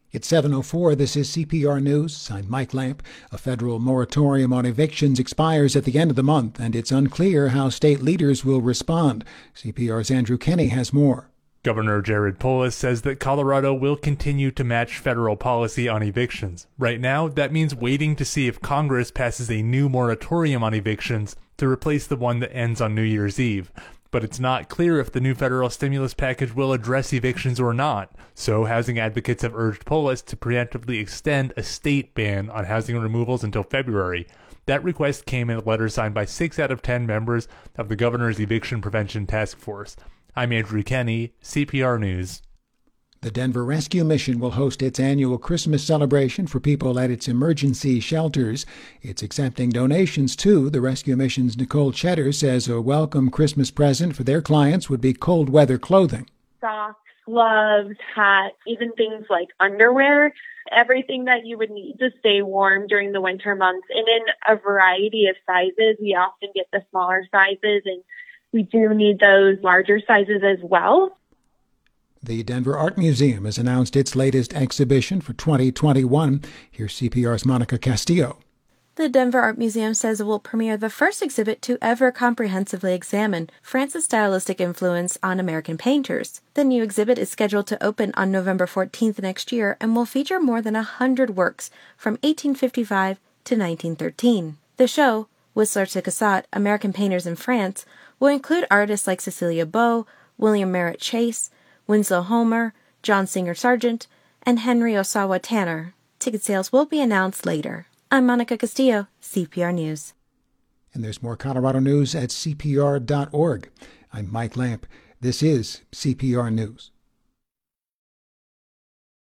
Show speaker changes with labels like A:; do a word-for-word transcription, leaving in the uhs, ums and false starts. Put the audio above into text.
A: It's seven oh four. This is C P R News. I'm Mike Lamp. A federal moratorium on evictions expires at the end of the month, and it's unclear how state leaders will respond. C P R's Andrew Kenney has more.
B: Governor Jared Polis says that Colorado will continue to match federal policy on evictions. Right now, that means waiting to see if Congress passes a new moratorium on evictions to replace the one that ends on New Year's Eve. But it's not clear if the new federal stimulus package will address evictions or not. So housing advocates have urged Polis to preemptively extend a state ban on housing removals until February. That request came in a letter signed by six out of ten members of the governor's eviction prevention task force. I'm Andrew Kenney, C P R News.
A: The Denver Rescue Mission will host its annual Christmas celebration for people at its emergency shelters. It's accepting donations, too. The Rescue Mission's Nicole Cheddar says a welcome Christmas present for their clients would be cold weather clothing.
C: Socks, gloves, hats, even things like underwear, everything that you would need to stay warm during the winter months. And in a variety of sizes, we often get the smaller sizes, and we do need those larger sizes as well.
A: The Denver Art Museum has announced its latest exhibition for twenty twenty-one. Here's C P R's Monica Castillo.
D: The Denver Art Museum says it will premiere the first exhibit to ever comprehensively examine France's stylistic influence on American painters. The new exhibit is scheduled to open on November fourteenth next year and will feature more than one hundred works from eighteen fifty-five to nineteen thirteen. The show, Whistler to Cassatt, American Painters in France, will include artists like Cecilia Beau, William Merritt Chase, Winslow Homer, John Singer Sargent, and Henry Osawa Tanner. Ticket sales will be announced later. I'm Monica Castillo, C P R News.
A: And there's more Colorado news at C P R dot org. I'm Mike Lamp. This is C P R News.